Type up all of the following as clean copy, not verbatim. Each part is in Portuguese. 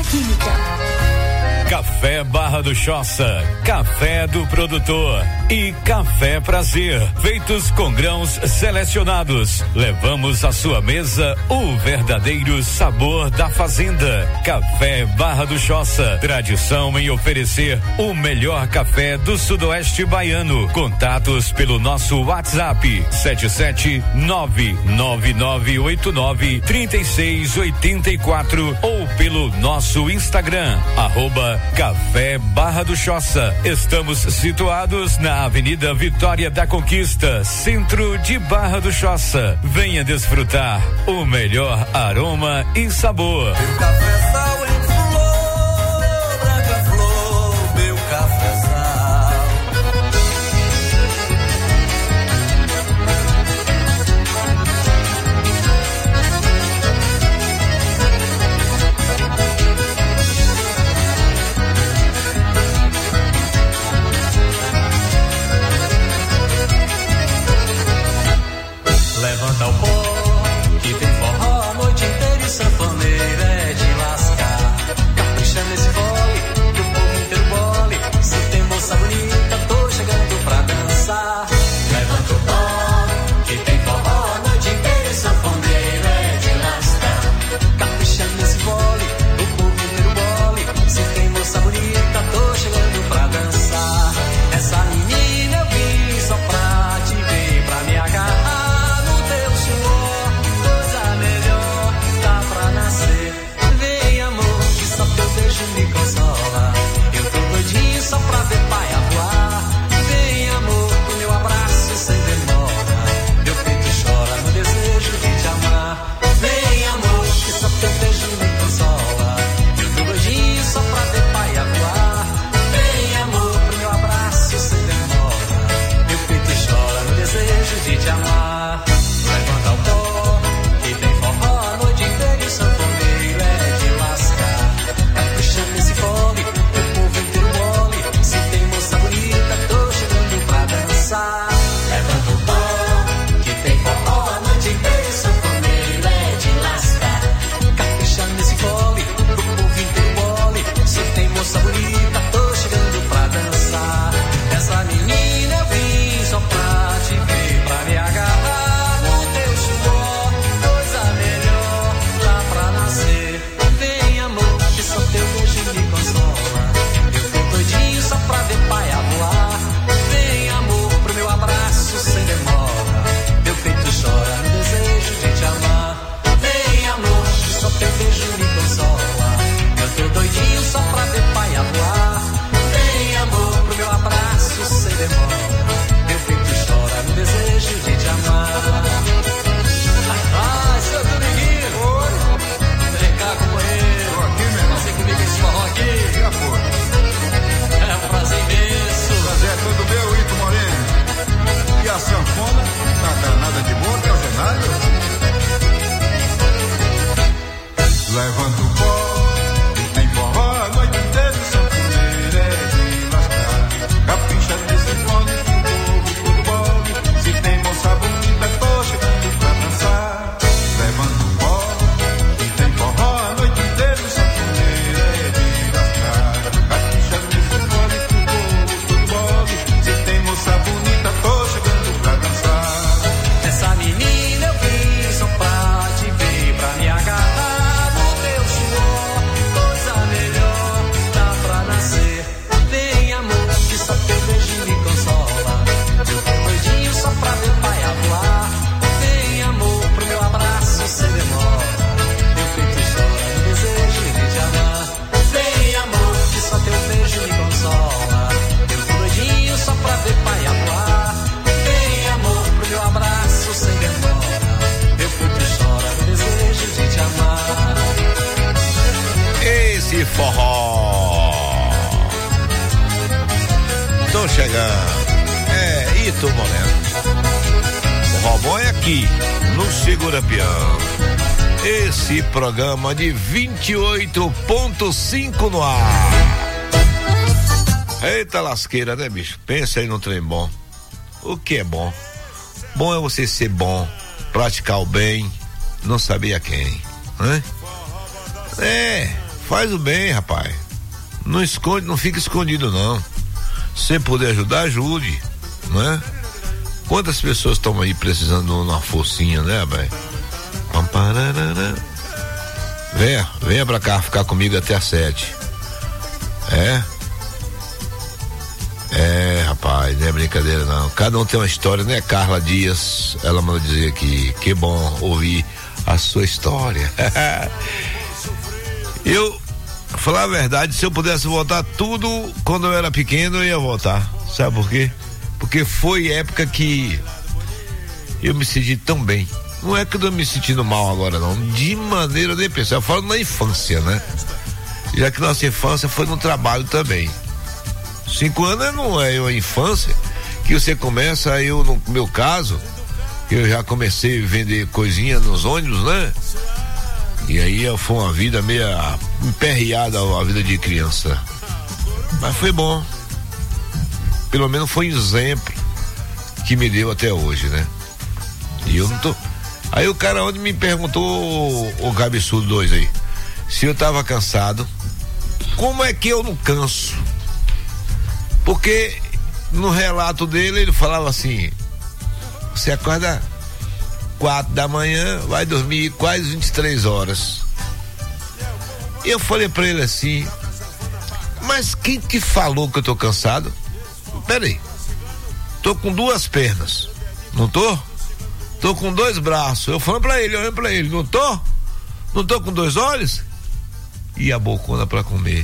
Química. Café Barra do Choça, café do produtor e café Prazer, feitos com grãos selecionados. Levamos à sua mesa o verdadeiro sabor da fazenda. Café Barra do Choça, tradição em oferecer o melhor café do sudoeste baiano. Contatos pelo nosso WhatsApp 77999893684 ou pelo nosso Instagram @Café Barra do Choça. Estamos situados na Avenida Vitória da Conquista, centro de Barra do Choça. Venha desfrutar o melhor aroma e sabor. Meu cafezal em flor, branca flor, meu cafezal. Levanta o pó, que tem forró a noite inteira e sanfoneira é de lascar. Capricha nesse fole, que o povo inteiro bole. Se tem moça bonita, tô chegando pra dançar. Levanta o pó, que tem forró a noite inteira e sanfoneira é de lascar. Capricha nesse fole, o povo inteiro bole. Se tem moça bonita, tô chegando pra dançar. Essa menina eu vim só pra te ver, pra me agarrar. Me consola, eu tô doidinho só pra ver pai voar. Vem amor, o meu abraço sem demora. Meu peito chora no desejo de te amar. Vem amor, que só teu beijo me consola. Eu tô doidinho só pra ver pai voar. Vem amor, pro meu abraço sem demora. Meu peito chora no desejo de te amar. Levanta o pó, que tem forró a noite inteira e sanfoneiro é de lascar. Nesse fole, o povo inteiro mole. Se tem moça bonita, tô chegando pra dançar. Levanta o pó, que tem forró a noite inteira. Sanfoneiro é de lascar. Capricha nesse fole, o povo inteiro mole. Se tem moça bonita, tô chegando pra dançar. Essa menina eu vim só pra te ver, pra me agarrar no teu suor. Coisa melhor lá pra nascer. Vem amor, que só teu beijo me consola. Eu tô doidinho só pra ver pai a voar. Vem amor, pro meu abraço sem demora. Meu peito chora no desejo de te amar. Vem amor, que só teu beijo me consola. Eu tô doidinho só pra ver pai a voar. Vem amor, pro meu abraço sem demora. Meu peito chora no desejo de te amar. Seu Dominguinho, oi. Vem cá, companheiro. Tô aqui, meu irmão. Você comigo esse forró aqui. Já foi. É um prazer imenso. Prazer é todo meu, Ito Moreno. E a sanfona, tá danada de boa, que é o cenário. Levanta o pó, que tem forró a noite inteira, sanfoneira é de lascar. Capricha nesse fone, que o povo todo bole. Se tem moça bonita, tô chegando pra dançar. Levanta o pó, que tem forró a noite inteira, sanfoneira é de lascar. Capricha nesse fone, que o povo todo bole. Se tem moça bonita, tô chegando pra dançar. Essa menina eu vim só pra te ver, pra me agarrar no teu suor. Coisa melhor dá pra nascer. Vem amor, que só teu beijo me consola. Eu tô doidinho só pra ver pai a voar. Vem amor, pro meu abraço sem demora. Meu peito chora no desejo de te amar. Vem amor, que só teu beijo me consola. Eu tô doidinho só pra ver pai a voar. Vem amor, pro meu abraço sem demora. Meu peito chora no desejo de te amar. Esse forró. Tô chegando. É, Ito Moreno. O robô é aqui, no Segura Peão. Esse programa de 28.5 no ar. Eita lasqueira, né, bicho? Pensa aí no trem bom. O que é bom? Bom é você ser bom, praticar o bem, não saber a quem, né? É, Faz o bem, rapaz. Não esconde, não fica escondido, não. Se puder ajudar, ajude, não é? Quantas pessoas estão aí precisando de uma forcinha, né, velho? Venha pra cá ficar comigo até às 7. Rapaz, não é brincadeira não. Cada um tem uma história, né? Carla Dias, ela mandou dizer aqui, que bom ouvir a sua história. Eu, falar a verdade, se eu pudesse voltar tudo quando eu era pequeno, eu ia voltar. Sabe por quê? Porque foi época que eu me senti tão bem. Não é que eu tô me sentindo mal agora não, de maneira nem pensar. Eu falo na infância, né? Já que nossa infância foi no trabalho também. 5 anos não é uma infância que você começa, eu no meu caso, eu já comecei a vender coisinha nos ônibus, né? E aí foi uma vida meio emperreada a vida de criança. Mas foi bom. Pelo menos foi um exemplo que me deu até hoje, né? E eu não tô. Aí o cara ontem me perguntou, o Cabeçudo 2 aí, se eu tava cansado. Como é que eu não canso? Porque no relato dele ele falava assim: você acorda 4 da manhã, vai dormir quase 23 horas. E eu falei pra ele assim: mas quem te falou que eu tô cansado? Peraí, tô com 2 pernas, não tô? Tô com 2 braços. Eu falando pra ele, olhando pra ele, não tô? Não tô com 2 olhos? E a bocona pra comer.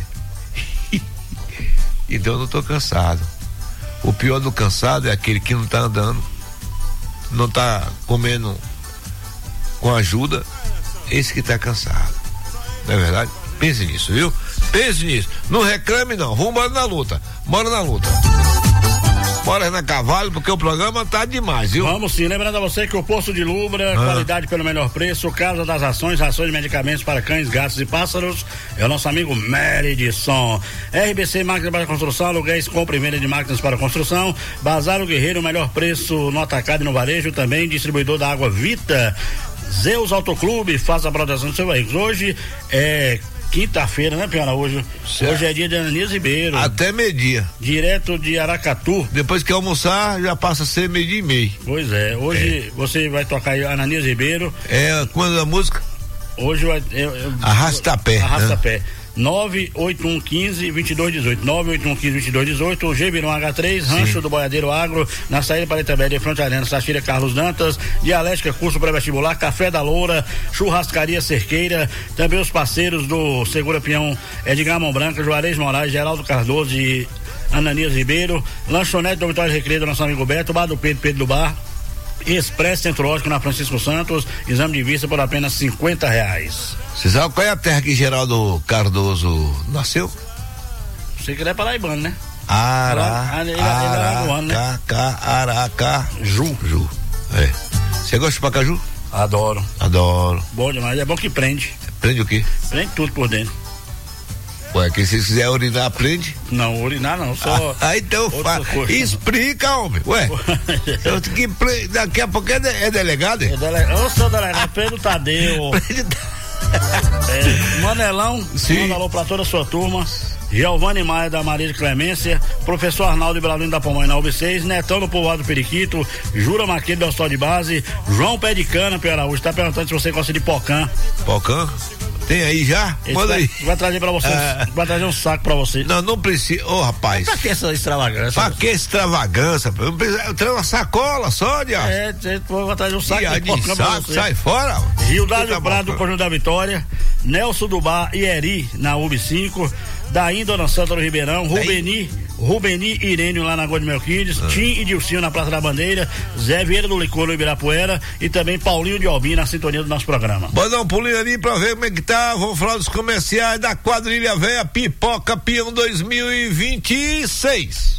Então eu não tô cansado. O pior do cansado é aquele que não tá andando, não tá comendo com ajuda, esse que tá cansado. Não é verdade? Pense nisso, viu? Pense nisso. Não reclame não, vamos embora na luta. Bora na luta. Bora na cavalo, porque o programa tá demais, viu? Vamos sim, lembrando a você que o Posto de Lubra, qualidade pelo melhor preço, Casa das Ações, rações de medicamentos para cães, gatos e pássaros, é o nosso amigo Meridson. RBC Máquinas para Construção, aluguéis, compra e venda de máquinas para construção, Bazar o Guerreiro, o melhor preço no atacado e no varejo, também distribuidor da água Vita. Zeus Autoclube, faça a proteção do seu veículo. Hoje é quinta-feira, né, Piara? Hoje é dia de Ananias Ribeiro. Até meio-dia. Direto de Aracatu. Depois que almoçar, já passa a ser 12:30. Pois é, hoje você vai tocar aí Ananias Ribeiro. Quando a música? Hoje vai. Arrasta-pé. Arrasta-pé. 98115-2218. 98115-2218. O G virou H3, Rancho do Boiadeiro Agro, na saída para Itabé, de frente à Arena, Sachira Carlos Dantas, Dialética, curso pré-vestibular, Café da Loura, Churrascaria Cerqueira, também os parceiros do Segura Peão, Edgar Mão Branca, Juarez Moraes, Geraldo Cardoso e Ananias Ribeiro, Lanchonete do Vitória Recreio do nosso amigo Beto, Bar do Pedro do Bar, Expresso Centro Ótico na Francisco Santos, exame de vista por apenas R$50. Você sabe qual é a terra que Geraldo Cardoso nasceu? Você que ele é paraibano, né? Aracaju. Você gosta de pacaju? Adoro. Bom demais, é bom que prende. Prende o quê? Prende tudo por dentro. Ué, que se quiser urinar, prende? Não, urinar não, só. Então explica, homem. Ué, daqui a pouco é delegado? Eu sou delegado, Pedro Tadeu. Manelão, manda alô pra toda a sua turma. Giovanni Maia da Maria de Clemência, professor Arnaldo Ibralino da Pamonha na UB6, Netão do Povoado Periquito, Jura Maquete do Hospital de Base, João Pé de Cana, Pio Araújo, tá perguntando se você gosta de pocã. Pocã? Tem aí já? Manda aí. Vai trazer pra você, vai trazer um saco pra você. Não precisa, rapaz. Pra que essa extravagância? Pra que extravagância? Eu tenho uma sacola só, diabo. Vai trazer um saco de saco, sai fora. Gildário Prado do Conjunto da Vitória, Nelson do Bar e Eri na UB5, Daim Dona Santa do Ribeirão, Rubeni Irênio lá na Gold Melquides, Tim e Dilcinho na Praça da Bandeira, Zé Vieira do Licor no Ibirapuera e também Paulinho de Albim na sintonia do nosso programa. Bora dar um pulinho ali pra ver como é que tá. Vamos falar dos comerciais da Quadrilha Véia Pipoca Peão 2026.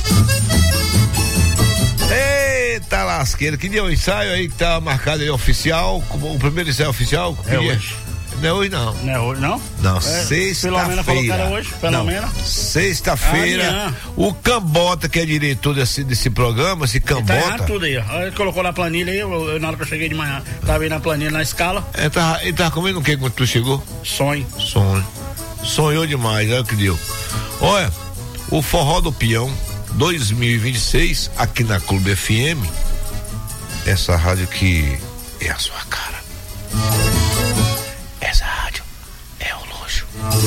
Eita lasqueira, que dia o ensaio aí que tá marcado aí oficial, o primeiro ensaio oficial? É hoje. Não é hoje não. Não é hoje não? Não, sexta-feira. Filomena falou que era hoje, Filomena. Sexta-feira, o Cambota, que é diretor desse programa, esse Cambota. Tá errado tudo aí, ele colocou na planilha aí, na hora que eu cheguei de manhã, tava aí na planilha, na escala. Ele tava comendo o que quando tu chegou? Sonho. sonhou demais, é o que deu. Olha, o Forró do Peão 2026 aqui na Clube FM, essa rádio que é a sua cara. Essa rádio é um luxo.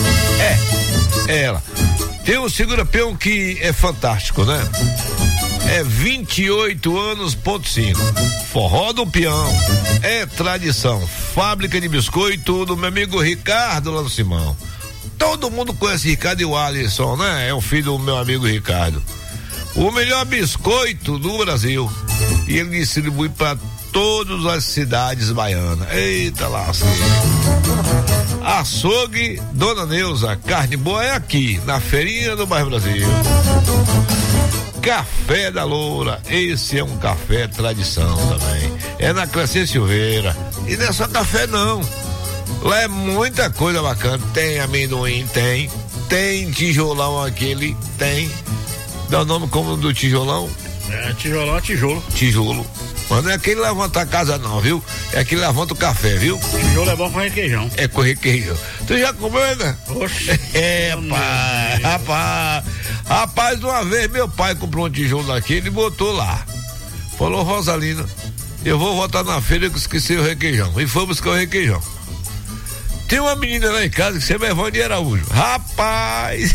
É ela. Tem um Segura Peão que é fantástico, né? É 28 anos, ponto 5. Forró do Peão. É tradição. Fábrica de biscoito do meu amigo Ricardo lá no Simão. Todo mundo conhece Ricardo e o Alisson, né? É o filho do meu amigo Ricardo. O melhor biscoito do Brasil. E ele distribui para todas as cidades baianas. Eita lasca. Açougue Dona Neuza, carne boa é aqui, na feirinha do bairro Brasil. Café da Loura, esse é um café tradição também. É na Crescente Silveira. E não é só café não. Lá é muita coisa bacana. Tem amendoim, tem tijolão aquele, tem. Dá o nome como do tijolão? É, tijolão é tijolo. Tijolo. Mas não é aquele levanta a casa não, viu? É aquele levanta o café, viu? Tijolo é bom com requeijão. É com requeijão. Tu já comeu, né? Oxe. É, rapaz, uma vez meu pai comprou um tijolo daquele e botou lá. Falou, Rosalina, eu vou voltar na feira que esqueci o requeijão. E foi buscar o requeijão. Tem uma menina lá em casa que se chama Evandinha Araújo. Rapaz!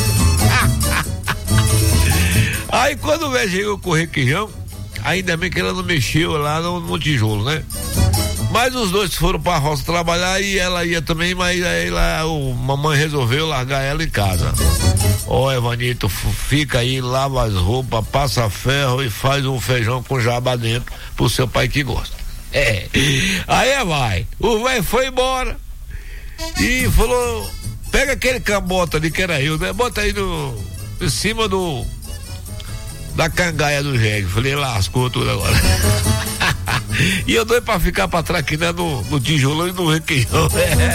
Aí quando o velho chegou com o requeijão, ainda bem que ela não mexeu lá no tijolo, né? Mas os dois foram pra roça trabalhar e ela ia também, mas aí lá mamãe resolveu largar ela em casa. Ó, Evanito, fica aí, lava as roupas, passa ferro e faz um feijão com jabá dentro pro seu pai que gosta. Aí vai, o velho foi embora e falou, pega aquele cambota ali que era eu, né? Bota aí em cima da cangaia do jegue. Falei, lascou tudo agora. E eu doido pra ficar pra trás aqui, né? No tijolão e no requeijão.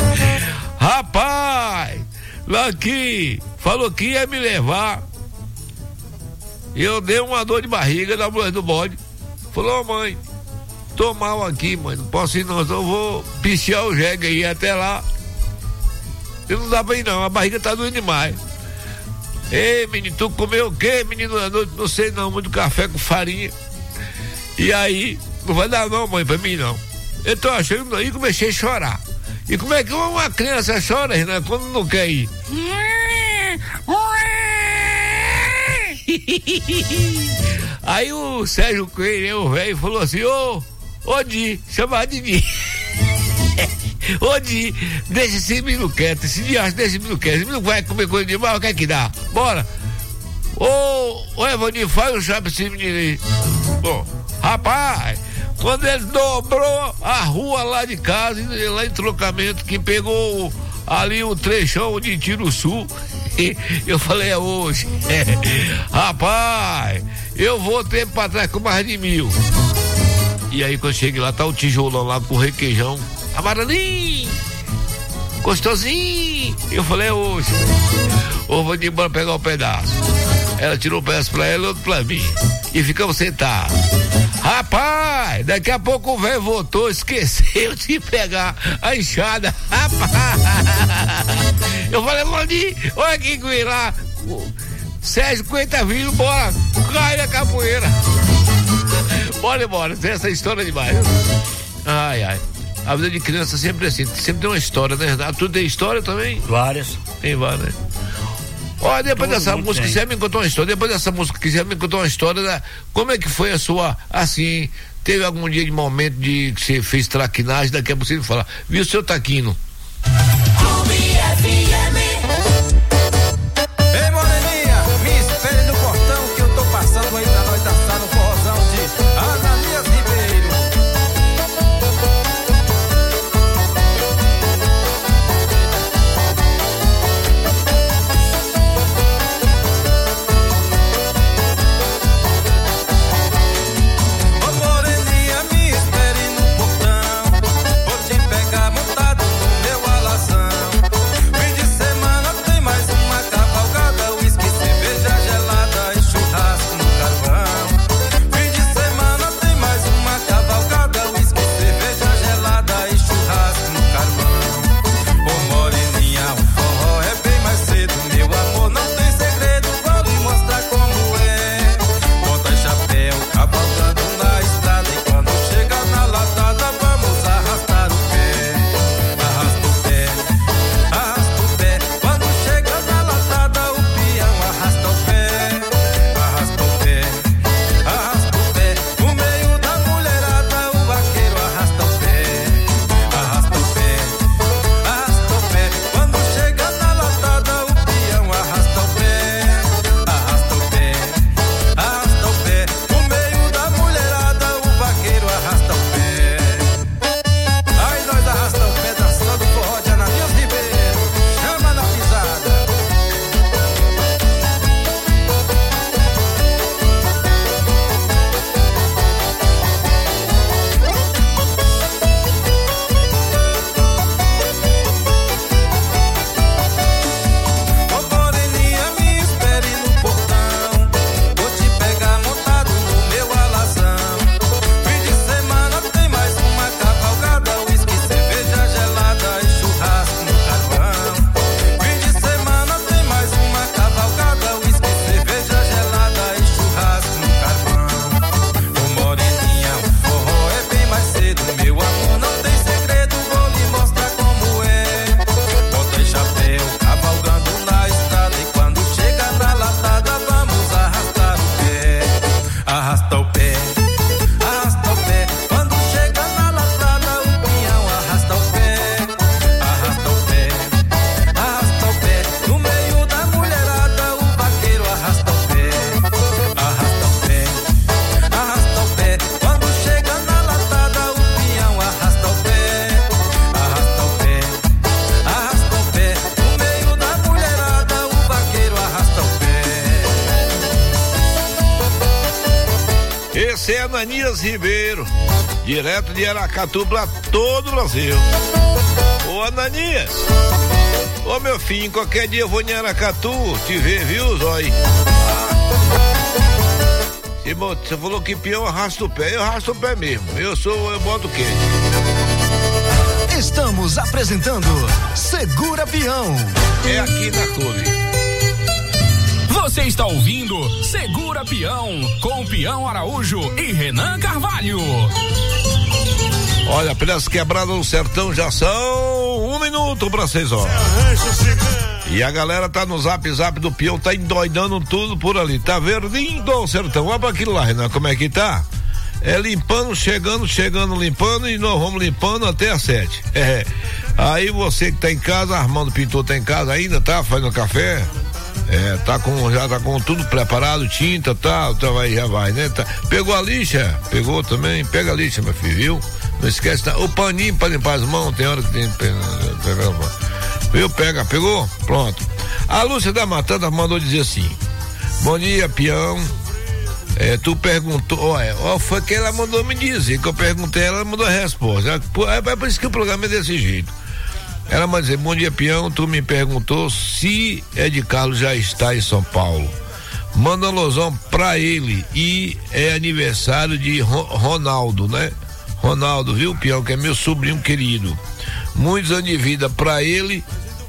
Rapaz, lá aqui, falou que ia me levar. Eu dei uma dor de barriga na mulher do bode. Falou, mãe, tô mal aqui, mãe, não posso ir não, eu vou pichear o jegue aí até lá. E não dá pra ir não, a barriga tá doendo demais. Ei, menino, tu comeu o quê, menino? Não sei não, muito café com farinha. E aí, não vai dar não, mãe, pra mim não. Eu tô achando aí, comecei a chorar. E como é que uma criança chora, né, quando não quer ir? Aí o Sérgio Coelho, o velho, falou assim, ô Di, chamar de Di. Ô Di, deixa esse menino quieto, esse diacho, deixa esse menino quieto, esse menino vai comer coisa demais, o que é que dá? Bora! Ô Evandinho, faz um chá pra esse menino aí. Bom, rapaz, quando ele dobrou a rua lá de casa, lá em Trocamento, que pegou ali um trechão de Tiruçu, eu falei, é hoje. Rapaz, eu voltei pra trás com mais de 1.000. E aí quando cheguei lá, tá o tijolão lá com requeijão, amarelinho, gostosinho. Eu falei, é hoje. Ou vou embora pegar um pedaço. Ela tirou um pedaço pra ela e outro pra mim. E ficamos sentados. Rapaz, daqui a pouco o velho voltou, esqueceu de pegar a enxada. Rapaz, eu falei, Mandi, olha aqui que eu lá. Sérgio Coelho vindo, bora, cai na capoeira. Bora embora, tem essa história demais. Ai. A vida de criança sempre é assim, sempre tem uma história, né, Renato? Tu tem história também? Várias. Tem várias, né? Olha, depois dessa música, você me contou uma história, depois dessa música, quiser me contar uma história como é que foi a sua, assim, teve algum dia de momento de que você fez traquinagem, daqui a pouco você me fala, viu, seu Taquino? Ei, moreninha, me espere no portão que eu tô passando aí pra nós dançar no forrozão de Ananias Ribeiro. Ô, moreninha, me espere no portão, vou te pegar montado no meu alazão. Esse é Ananias Ribeiro, direto de Aracatu pra todo o Brasil. Ô Ananias, ô meu filho, qualquer dia eu vou em Aracatu te ver, viu, Zói? Você falou que peão arrasta o pé, eu arrasto o pé mesmo. Eu boto o quê? Estamos apresentando Segura Peão. É aqui na clube. Você está ouvindo Segura Peão com Peão Araújo e Renan Carvalho. Olha, pelas quebradas do sertão já são 1 minuto para 6 horas. E a galera tá no zap do peão, tá endoidando tudo por ali. Tá verdinho do sertão. Olha pra aquilo lá, Renan, como é que tá? É limpando, chegando, limpando e nós vamos limpando até às 7. Aí você que tá em casa, Armando Pintor tá em casa ainda, tá? Fazendo café. Já tá com tudo preparado, tinta, tá? Já vai, né? Tá. Pegou a lixa? Pegou também? Pega a lixa, meu filho, viu? Não esquece, tá? O paninho pra limpar as mãos, tem hora que tem. Viu? Pegou? Pronto. A Lúcia da Matanda mandou dizer assim: bom dia, peão. Tu perguntou, foi que ela mandou me dizer, que eu perguntei, ela mandou a resposta. É por isso que o programa é desse jeito. Ela mandou dizer: bom dia, peão, tu me perguntou se Ed Carlos já está em São Paulo. Manda um alusão pra ele, e é aniversário de Ronaldo, né? Ronaldo, viu, peão, que é meu sobrinho querido. Muitos anos de vida pra ele,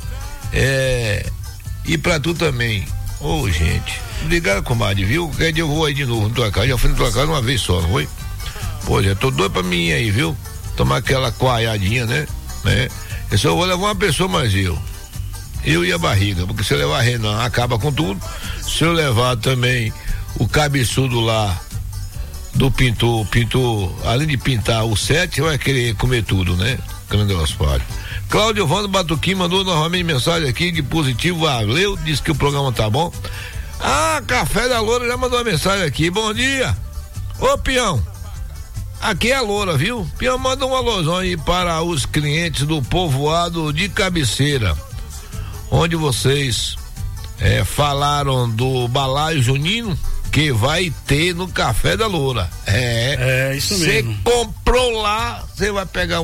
e pra tu também. Ô, gente, obrigado, comadre, viu? Qualquer dia eu vou aí de novo na tua casa. Já fui na tua casa uma vez só, não foi? Pô, já tô doido pra mim aí, viu? Tomar aquela coalhadinha, né? Eu só vou levar uma pessoa, mas eu e a barriga, porque se eu levar a Renan, acaba com tudo. Se eu levar também o cabeçudo lá do pintor, além de pintar o 7, vai querer comer tudo, né? Grande Ospário. Cláudio Vando Batuquim mandou novamente mensagem aqui de positivo, valeu, disse que o programa tá bom. Café da Loura já mandou uma mensagem aqui: bom dia, ô peão, aqui é a Loura, viu? Peão, manda um alôzão aí para os clientes do povoado de Cabeceira, onde vocês falaram do balaio junino que vai ter no Café da Loura. Isso mesmo. Você comprou lá, você vai pegar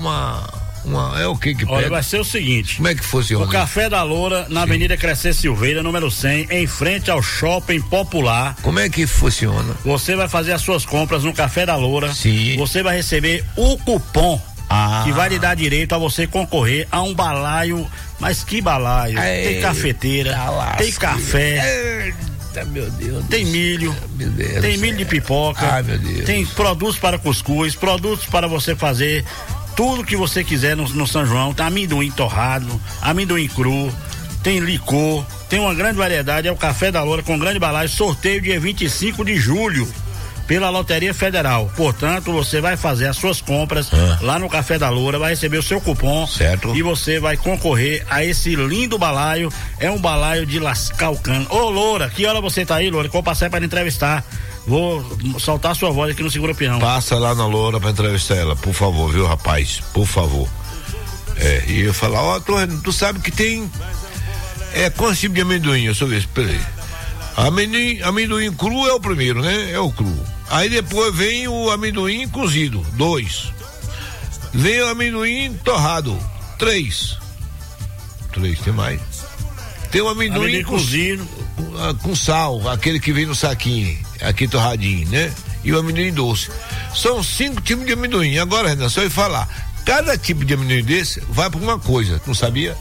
o que pega? Olha, vai ser o seguinte: como é que funciona? O Café da Loura, na Avenida Crescer Silveira, número 100, em frente ao Shopping Popular. Como é que funciona? Você vai fazer as suas compras no Café da Loura. Sim. Você vai receber o cupom que vai lhe dar direito a você concorrer a um balaio. Mas que balaio? Tem cafeteira, tem café. Meu Deus, tem milho, tem milho de pipoca, meu Deus. Tem produtos para cuscuz, produtos para você fazer tudo que você quiser no São João. Tem amendoim torrado, amendoim cru, tem licor, tem uma grande variedade. É o Café da Loura com grande balaio, sorteio dia 25 de julho pela Loteria Federal. Portanto, você vai fazer as suas compras lá no Café da Loura, vai receber o seu cupom, certo? E você vai concorrer a esse lindo balaio. É um balaio de lascar o cano. Ô, Loura, que hora você tá aí, Loura? Que eu passei para entrevistar. Vou soltar sua voz aqui no Segura Peão. Passa lá na Loura pra entrevistar ela, por favor, viu, rapaz? Por favor. E eu falar: tu sabe que tem quantos tipos de amendoim? Eu só vi, peraí. Amendoim cru é o primeiro, né? É o cru. Aí depois vem o amendoim cozido, 2. Vem o amendoim torrado, 3, tem mais. Tem o amendoim cozido com sal, aquele que vem no saquinho, aqui torradinho, né? E o amendoim doce. São 5 tipos de amendoim. Agora, Renan, só eu falar, cada tipo de amendoim desse vai pra uma coisa, não sabia?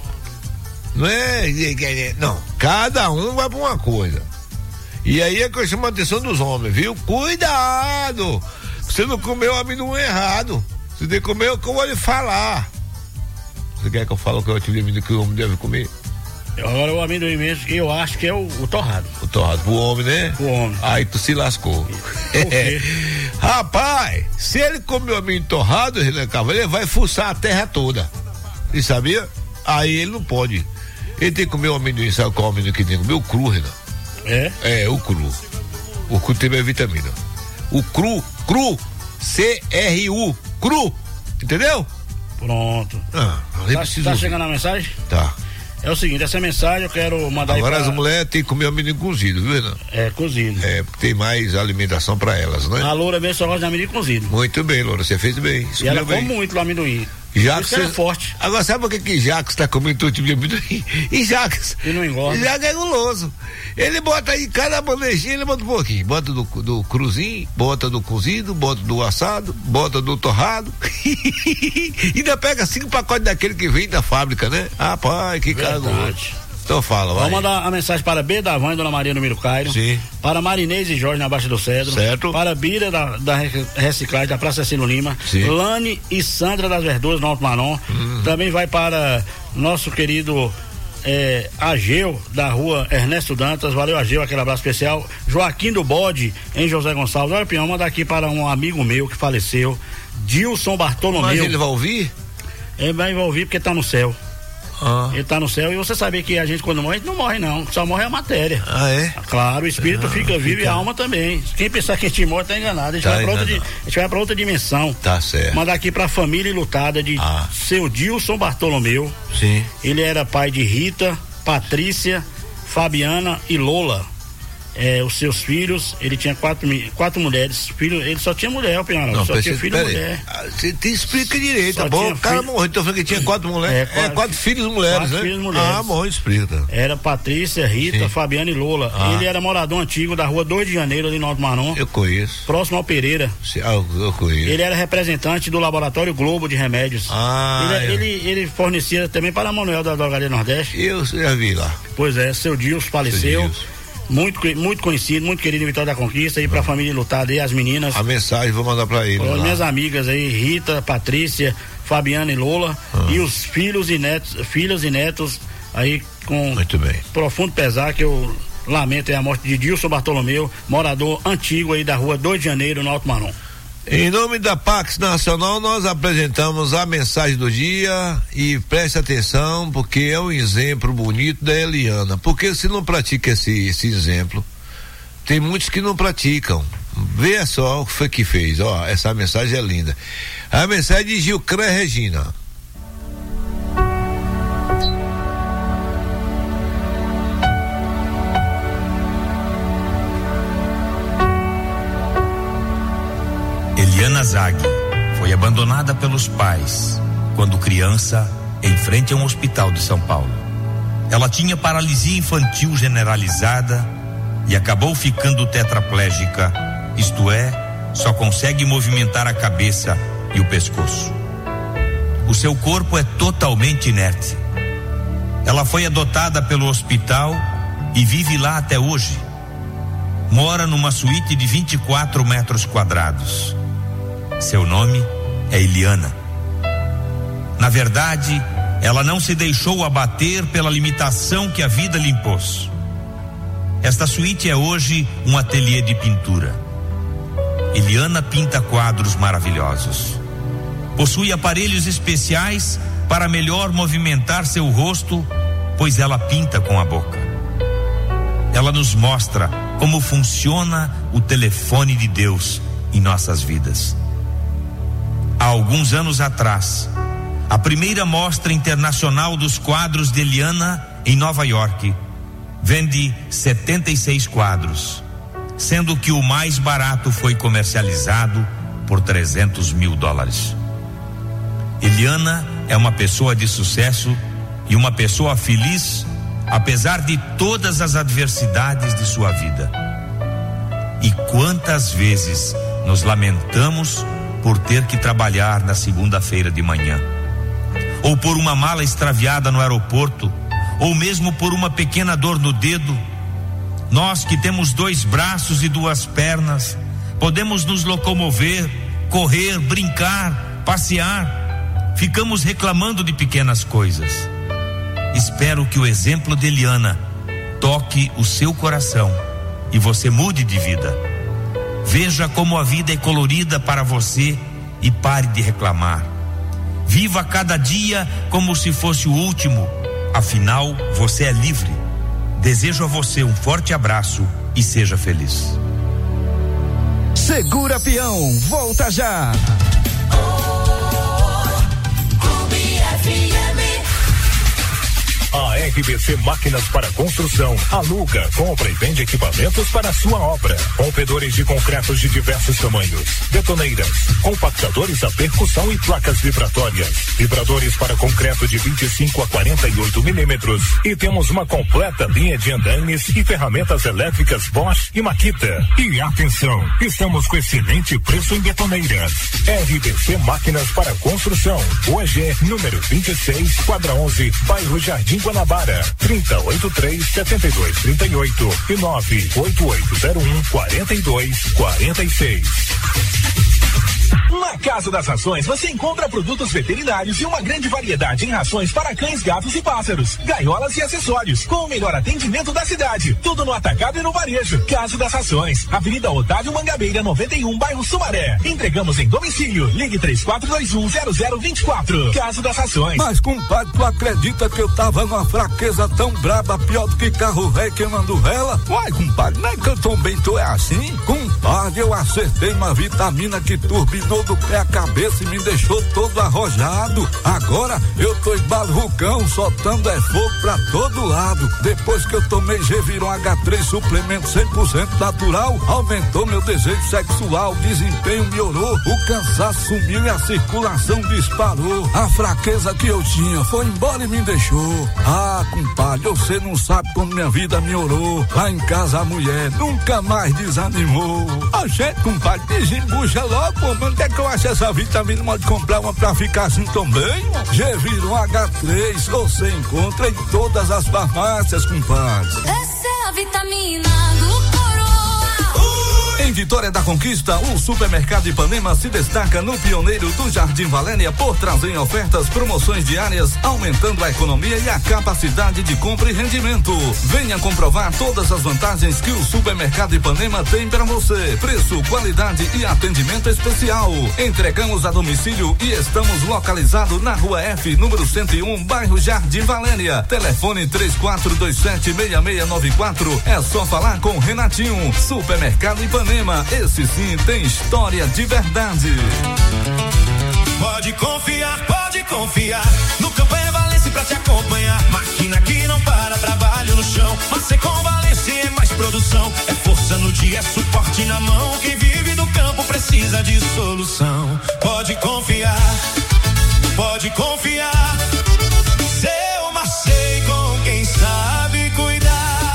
Não, cada um vai pra uma coisa. E aí é que eu chamo a atenção dos homens, viu? Cuidado! Você não comeu o amendoim errado. Você tem que comer o que eu vou lhe falar. Você quer que eu fale qual é o tipo de amendoim que o homem deve comer? Agora o amendoim mesmo, eu acho que é o torrado. O torrado pro homem, né? O homem. Aí tu se lascou. Rapaz, se ele comer o amendoim torrado, ele vai fuçar a terra toda. E sabia? Aí ele não pode. Ele tem que comer o amendoim, sabe qual é o amendoim que tem que comer? O cru, Renan. O cru. O cru tem mais vitamina. O cru, C-R-U, cru. Entendeu? Pronto. Tá chegando a mensagem? Tá. É o seguinte, essa mensagem eu quero mandar agora aí pra... as mulheres têm que comer amendoim cozido, viu, Renan? É, cozido. É, porque tem mais alimentação pra elas, né? A Loura mesmo só gosta de amendoim cozido. Muito bem, Loura, você fez bem. E ela come muito o amendoim. Jacques é forte. Agora sabe por que Jacques tá comendo todo tipo de amendoim? E Jacques. E não engorda. Jacques é guloso. Ele bota aí, cada bandejinha ele bota um pouquinho. Bota do cruzinho, bota do cozido, bota do assado, bota do torrado. E ainda pega 5 pacotes daquele que vem da fábrica, né? Rapaz, que cara guloso. Então fala, vai. Vamos mandar a mensagem para B da Van e Dona Maria no Miro Cairo. Sim. Para Marinês e Jorge na Baixa do Cedro. Certo. Para Bira da Reciclagem da Praça Cecílio Lima. Sim. Lane e Sandra das Verduras no Alto Manon. Também vai para nosso querido Ageu da rua Ernesto Dantas. Valeu, Ageu, aquele abraço especial. Joaquim do Bode em José Gonçalves. Olha, Pião, mandar aqui para um amigo meu que faleceu, Dilson Bartolomeu. Mas ele vai ouvir? Ele vai ouvir porque tá no céu. Ele tá no céu, e você sabe que a gente quando morre, a gente não morre não, só morre a matéria. É? Claro, o espírito fica vivo e a alma também. Quem pensar que a gente morre tá enganado, a gente vai pra outra dimensão. Tá certo. Mandar aqui pra família lutada de seu Dilson Bartolomeu. Sim. Ele era pai de Rita, Patrícia, Fabiana e Lola. Os seus filhos, ele tinha quatro mulheres, filho, ele só tinha mulher, não, só tinha filho e mulher. Você explica direito, tá bom? O cara morreu, então falando que tinha 4 mulheres. 4 filhos e mulheres, né? Filhos e mulheres. Bom, explica. Era Patrícia, Rita, sim, Fabiana e Lola. Ele era morador antigo da rua 2 de Janeiro, ali no Alto Manon. Eu conheço. Próximo ao Pereira. Eu conheço. Ele era representante do Laboratório Globo de Remédios. Ele fornecia também para a Manuel da Drogaria Nordeste. Eu já vi lá. Pois é, seu Dilson faleceu. Muito conhecido, muito querido em Vitória da Conquista, e pra família lutada aí, as meninas. A mensagem vou mandar pra ele. As minhas amigas aí, Rita, Patrícia, Fabiana e Lola, e os filhos e netos aí com muito bem, profundo pesar, que eu lamento a morte de Dilson Bartolomeu, morador antigo aí da rua 2 de Janeiro, no Alto Manon. Em nome da Pax Nacional, nós apresentamos a mensagem do dia e preste atenção, porque é um exemplo bonito da Eliana, porque se não pratica esse exemplo, tem muitos que não praticam. Veja só o que foi que fez, essa mensagem é linda. A mensagem de Gilcré Regina. Eliana Zag foi abandonada pelos pais quando criança em frente a um hospital de São Paulo. Ela tinha paralisia infantil generalizada e acabou ficando tetraplégica, isto é, só consegue movimentar a cabeça e o pescoço. O seu corpo é totalmente inerte. Ela foi adotada pelo hospital e vive lá até hoje. Mora numa suíte de 24 metros quadrados. Seu nome é Eliana. Na verdade, ela não se deixou abater pela limitação que a vida lhe impôs. Esta suíte é hoje um ateliê de pintura. Eliana pinta quadros maravilhosos. Possui aparelhos especiais para melhor movimentar seu rosto, pois ela pinta com a boca. Ela nos mostra como funciona o telefone de Deus em nossas vidas. Há alguns anos atrás, a primeira mostra internacional dos quadros de Eliana em Nova York vende 76 quadros, sendo que o mais barato foi comercializado por $300 mil. Eliana é uma pessoa de sucesso e uma pessoa feliz, apesar de todas as adversidades de sua vida. E quantas vezes nos lamentamos por ter que trabalhar na segunda-feira de manhã, ou por uma mala extraviada no aeroporto, ou mesmo por uma pequena dor no dedo. Nós que temos 2 braços e 2 pernas, podemos nos locomover, correr, brincar, passear, ficamos reclamando de pequenas coisas. Espero que o exemplo de Eliana toque o seu coração e você mude de vida. Veja como a vida é colorida para você e pare de reclamar. Viva cada dia como se fosse o último, afinal você é livre. Desejo a você um forte abraço e seja feliz. Segura Peão, volta já. A RBC Máquinas para Construção aluga, compra e vende equipamentos para a sua obra. Rompedores de concretos de diversos tamanhos, betoneiras, compactadores a percussão e placas vibratórias, vibradores para concreto de 25 a 48 milímetros e temos uma completa linha de andaimes e ferramentas elétricas Bosch e Makita. E atenção, estamos com excelente preço em betoneiras. RBC Máquinas para Construção, hoje número 26, quadra 11, bairro Jardim Guanabara, 3083-7238 e 98801-4246. Na Casa das Rações você encontra produtos veterinários e uma grande variedade em rações para cães, gatos e pássaros, gaiolas e acessórios, com o melhor atendimento da cidade. Tudo no atacado e no varejo. Casa das Rações, Avenida Otávio Mangabeira, 91, bairro Sumaré. Entregamos em domicílio. Ligue 3421-0024. Casa das Rações. Mas, compadre, tu acredita que eu tava numa fraqueza tão braba, pior do que carro velho queimando vela? Uai, compadre, não é que eu também tô assim? Compadre, eu acertei uma vitamina que turbinou do pé à cabeça e me deixou todo arrojado. Agora eu tô igual vulcão, soltando fogo pra todo lado. Depois que eu tomei Geviron H3 suplemento 100% natural, aumentou meu desejo sexual, o desempenho melhorou, o cansaço sumiu e a circulação disparou. A fraqueza que eu tinha foi embora e me deixou. Ah, compadre, você não sabe como minha vida melhorou. Lá em casa a mulher nunca mais desanimou. A gente, compadre, desembucha logo, pô, mas onde é que eu acho essa vitamina? Pode comprar uma pra ficar assim também? Geviron H3 você encontra em todas as farmácias, compadre. Essa é a vitamina do Coroa. Em Vitória da Conquista, o Supermercado Ipanema se destaca no pioneiro do Jardim Valéria por trazer ofertas, promoções diárias, aumentando a economia e a capacidade de compra e rendimento. Venha comprovar todas as vantagens que o Supermercado Ipanema tem para você. Preço, qualidade e atendimento especial. Entregamos a domicílio e estamos localizados na Rua F, número 101, bairro Jardim Valéria. Telefone 3427-6694. É só falar com o Renatinho. Supermercado Ipanema. Esse sim tem história de verdade. Pode confiar. No campo é Valência pra te acompanhar. Máquina que não para, trabalho no chão. Mas com Valência é mais produção. É força no dia, é suporte na mão. Quem vive no campo precisa de solução. Pode confiar. Seu Marcei com quem sabe cuidar.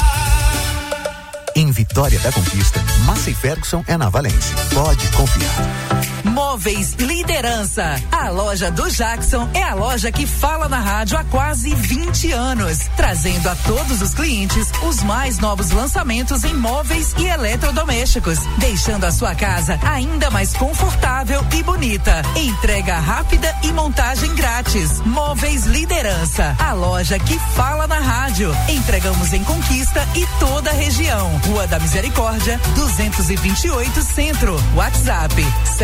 Em Vitória da Conquista, Massey Ferguson é na Valência. Pode confiar. Móveis Liderança. A loja do Jackson é a loja que fala na rádio há quase 20 anos, trazendo a todos os clientes os mais novos lançamentos em móveis e eletrodomésticos, deixando a sua casa ainda mais confortável e bonita. Entrega rápida e montagem grátis. Móveis Liderança, a loja que fala na rádio. Entregamos em Conquista e toda a região. Rua da Misericórdia, 228 Centro. WhatsApp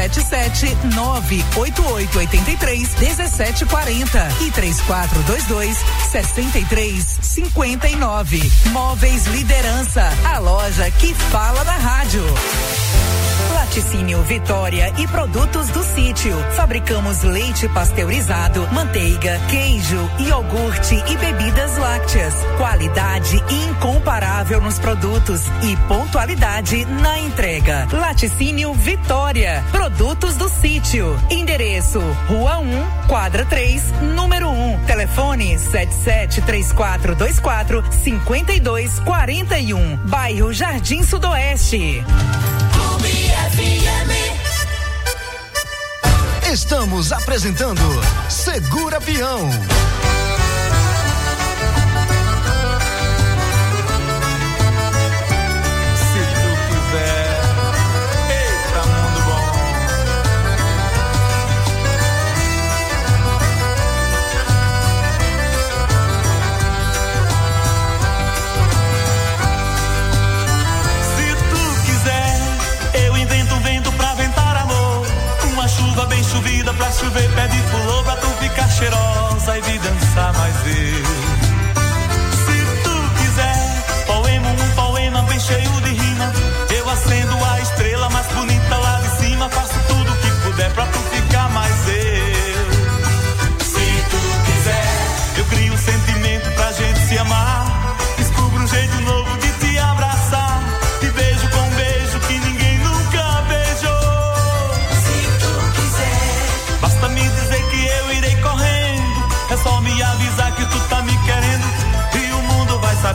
77988831740 e 3422-6359. Móveis Liderança, a loja que fala na rádio. Laticínio Vitória e produtos do sítio. Fabricamos leite pasteurizado, manteiga, queijo, iogurte e bebidas lácteas. Qualidade incomparável nos produtos e pontualidade na entrega. Laticínio Vitória. Produtos do sítio. Endereço: Rua 1, quadra 3, número 1. Telefone 773424-5241. Bairro Jardim Sudoeste. Estamos apresentando Segura Peão. Se tu quiser, eita mundo bom. Se tu quiser, eu invento vento pra ventar amor. Uma chuva bem chovida pra chover pé de fulô, pra tu ficar cheirosa e de dançar.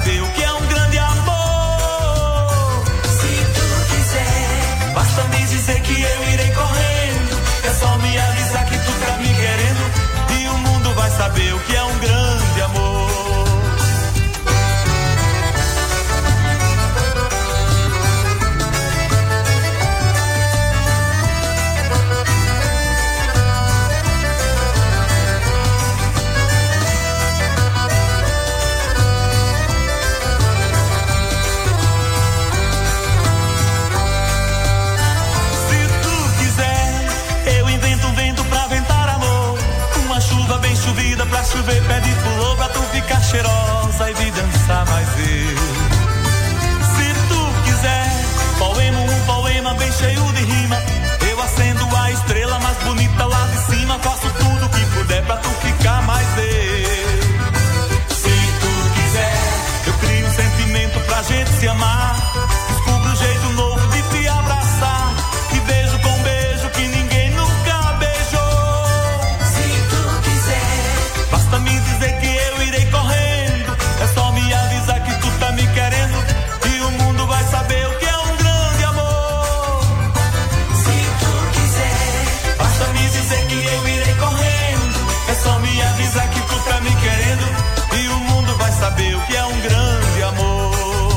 saber o que é um grande amor. Se tu quiser, basta me dizer que eu irei correndo. É só me avisar que tu tá me querendo e o mundo vai saber o que é um grande amor. Chovida pra chover, pé de flor pra tu ficar cheirosa e de dançar mais eu. Se tu quiser, um poema bem cheio de rima. Eu acendo a estrela mais bonita lá de cima. Faço tudo que puder pra tu ficar mais eu. Se tu quiser, eu crio um sentimento pra gente se amar. Descubro um jeito novo de te abraçar. E beijo com beijo que ninguém nunca beijou. Basta me dizer que eu irei correndo. É só me avisar que tu tá me querendo e o mundo vai saber o que é um grande amor. Se tu quiser, basta me dizer que eu irei correndo. É só me avisar que tu tá me querendo e o mundo vai saber o que é um grande amor.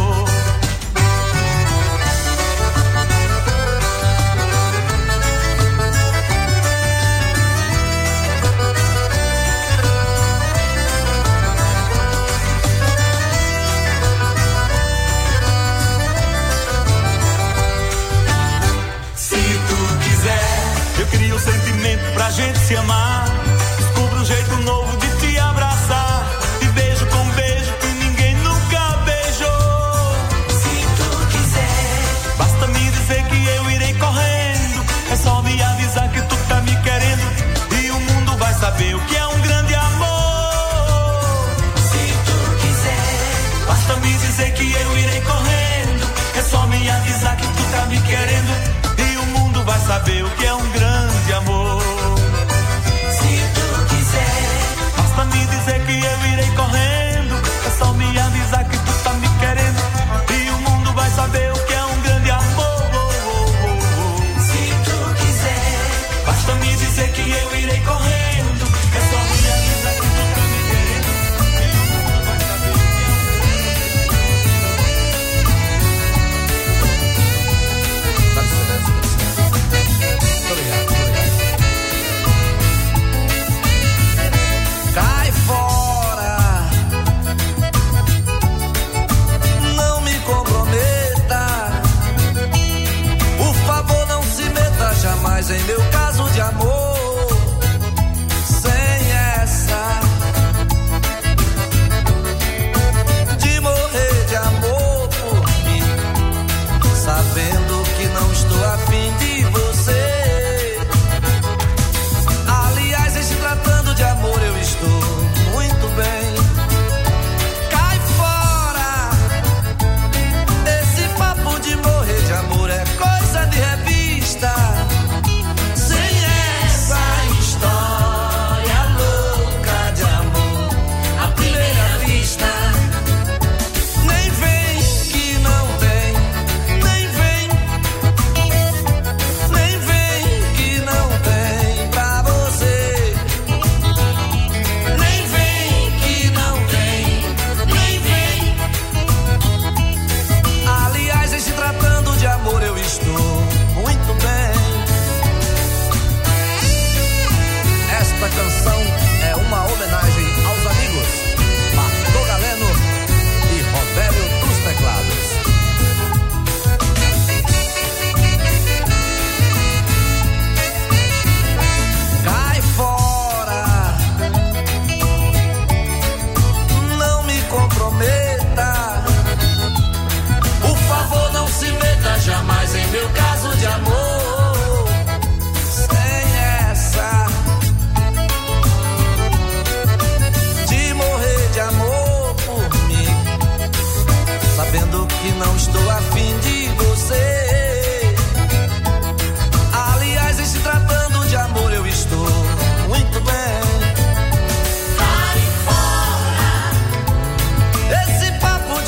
Crio sentimento pra gente se amar. Descubro um jeito novo de te abraçar. E beijo com beijo que ninguém nunca beijou. Se tu quiser, basta me dizer que eu irei correndo. É só me avisar que tu tá me querendo e o mundo vai saber o que é um grande amor. Se tu quiser, basta me dizer que eu irei correndo. É só me avisar que tu tá me querendo e o mundo vai saber o que é um grande amor. Se tu quiser, basta me dizer que eu irei correndo. É só me avisar que tu tá me querendo e o mundo vai saber o que é um grande amor. Se tu quiser, basta me dizer que eu irei correndo. É só me avisar que tu tá me querendo e o mundo vai saber o que é um Cai fora, não me comprometa. Por favor, não se meta jamais em meu caso de amor. Sem essa de morrer de amor por mim, sabendo que não estou afim de você. Aliás, em se tratando de amor, eu estou muito bem. Cai fora, esse papo de morrer de amor é coisa de revista. Sem essa história louca de amor à primeira vista. Nem vem que não tem, nem vem que não tem pra você. Nem vem que não tem, nem vem. Aliás, em se tratando de amor, eu estou muito bem. Esta canção é uma homenagem aos amigos Marco Galeno e Robério dos Teclados. Cai fora, não me comprometa. Por favor, não se meta jamais em meu caso de amor. Sem essa de morrer de amor por mim, sabendo que não estou afim de você. Aliás, em se tratando de amor, eu estou muito bem. Cai fora, esse papo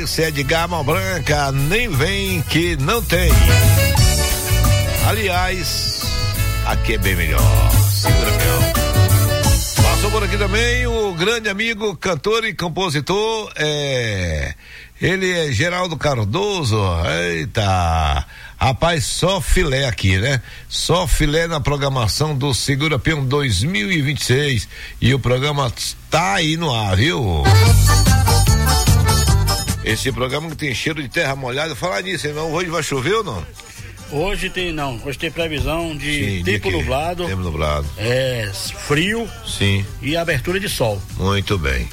Alex, Edgar Malbranca, nem vem que não tem. Aliás, aqui é bem melhor. Segura, peão. Passou por aqui também o grande amigo, cantor e compositor, ele é Geraldo Cardoso. Eita, rapaz, só filé aqui, né? Só filé na programação do Segura Peão 2026. E o programa tá aí no ar, viu? Esse programa que tem cheiro de terra molhada. Falar nisso, irmão, hoje vai chover ou não? Hoje tem previsão de tempo nublado. Tempo nublado. Frio. Sim. E abertura de sol. Muito bem.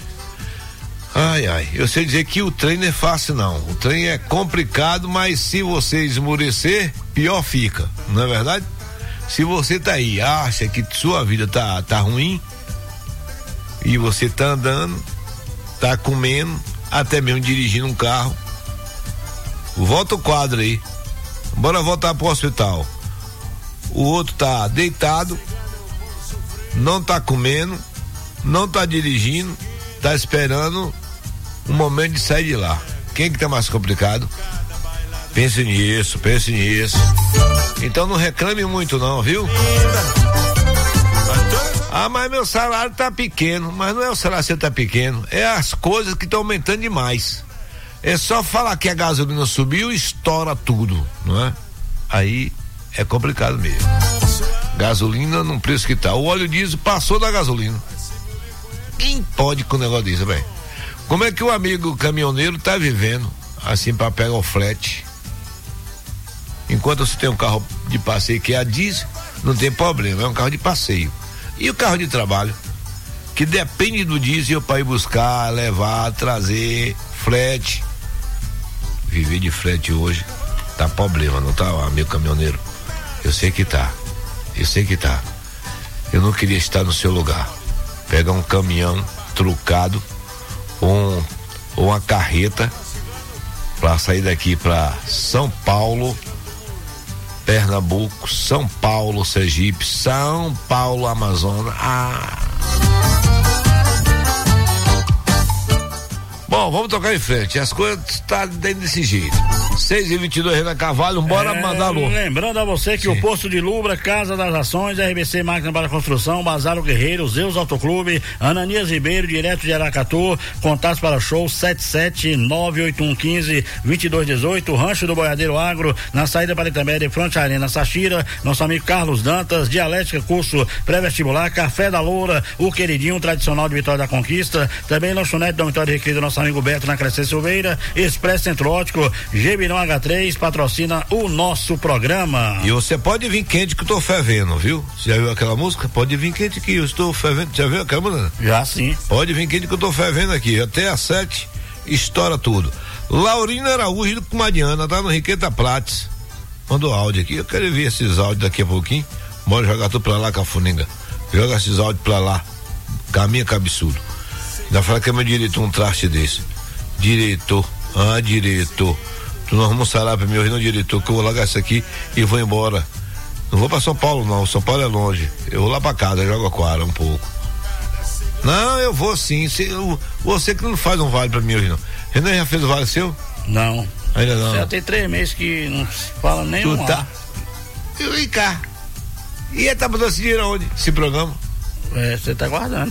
Ai, eu sei dizer que o trem não é fácil não, o trem é complicado, mas se você esmorecer, pior fica, não é verdade? Se você tá aí, acha que sua vida tá ruim, e você tá andando, tá comendo, até mesmo dirigindo um carro, volta o quadro aí, bora voltar pro hospital, o outro tá deitado, não tá comendo, não tá dirigindo, tá esperando um momento de sair de lá. Quem que tá mais complicado? Pense nisso. Então não reclame muito não, viu? Ah, mas meu salário tá pequeno. Mas não é o salário que tá pequeno, é as coisas que estão aumentando demais. É só falar que a gasolina subiu e estoura tudo, não é? Aí é complicado mesmo. Gasolina num preço que tá. O óleo diesel passou da gasolina. Quem pode com o negócio disso, velho? Como é que o amigo caminhoneiro tá vivendo assim para pegar o frete? Enquanto você tem um carro de passeio que é a diesel, não tem problema, é um carro de passeio. E o carro de trabalho, que depende do diesel para ir buscar, levar, trazer, frete. Viver de frete hoje tá problema, não tá, amigo caminhoneiro? Eu sei que tá. Eu não queria estar no seu lugar. Pegar um caminhão trucado ou uma carreta para sair daqui para São Paulo, Pernambuco, São Paulo, Sergipe, São Paulo, Amazonas. Bom, vamos tocar em frente. As coisas estão desse jeito. 6h22, Renan Carvalho, bora mandar alô. Lembrando a você que o Posto de Lubra, Casa das Ações, RBC Máquina para Construção, Bazar Guerreiro, Zeus Autoclube, Ananias Ribeiro, direto de Aracatu, contatos para show 77981152218, Rancho do Boiadeiro Agro, na saída para Itambé, de Fronte Arena, Sachira, nosso amigo Carlos Dantas, Dialética, curso pré-vestibular, Café da Loura, o queridinho tradicional de Vitória da Conquista, também lanchonete da Vitória Recreio do nosso amigo Beto na Crescência Silveira, Expresso Centro Ótico, Gebirão H3 patrocina o nosso programa. E você pode vir quente que eu tô fervendo, viu? Você já viu aquela música? Pode vir quente que eu estou fervendo. Já viu aquela música? Já sim. Pode vir quente que eu tô fervendo aqui. Até às 7 estoura tudo. Laurina Araújo com Mariana, tá no Riqueta Prates. Mandou áudio aqui. Eu quero ver esses áudios daqui a pouquinho. Bora jogar tudo pra lá, Cafuninga. Joga esses áudios pra lá. Caminha cabeçudo. Ainda fala que é meu diretor um traste desse. Diretor. Tu não arruma um salário pra mim hoje, não, diretor, que eu vou largar isso aqui e vou embora. Não vou pra São Paulo, não. São Paulo é longe. Eu vou lá pra casa, jogo aquário um pouco. Não, eu vou sim. Você que não faz um vale pra mim hoje, não. Renan já fez o vale seu? Não. Ainda não. Já tem 3 meses que não se fala nem tu um tá. Eu vim cá. E ele tá botando esse dinheiro aonde? Esse programa? Você tá guardando.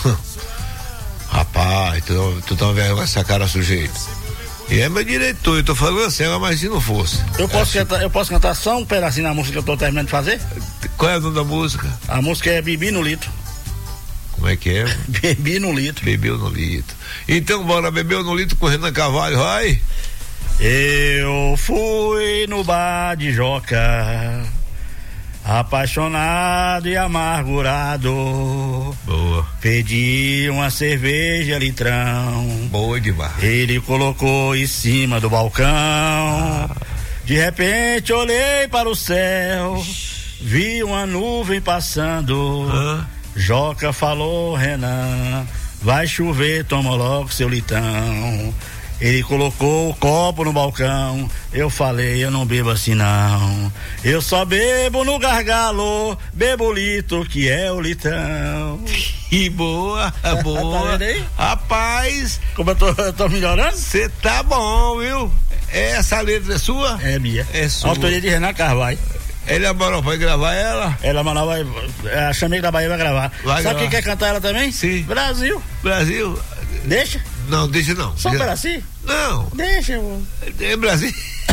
Rapaz, tu tá uma vergonha essa cara, sujeito. E é meu diretor, eu tô falando assim, mas se não fosse. Eu posso cantar só um pedacinho da música que eu tô terminando de fazer? Qual é o nome da música? A música é Bebi no Litro. Como é que é? Bebi no litro. Bebeu no litro. Então bora, bebeu no litro com o Renan Carvalho, vai. Eu fui no bar de Joca, apaixonado e amargurado. Boa. Pedi uma cerveja litrão. Boa demais. Ele colocou em cima do balcão. De repente olhei para o céu, vi uma nuvem passando. Joca falou, Renan, vai chover, toma logo seu litão. Ele colocou o copo no balcão. Eu falei, eu não bebo assim não. Eu só bebo no gargalo, bebo o litro que é o litão. E boa, boa. Tá vendo aí? Rapaz, como eu tô melhorando? Você tá bom, viu? Essa letra é sua? É minha. É sua. Autoria de Renan Carvalho. Ele mandou pra gravar ela? Ela mandou, chamei da Bahia pra gravar. Sabe quem quer cantar ela também? Sim. Brasil. Brasil. Deixa? Não, deixa não. Só um pedacinho? Não. Deixa, irmão. É Brasil.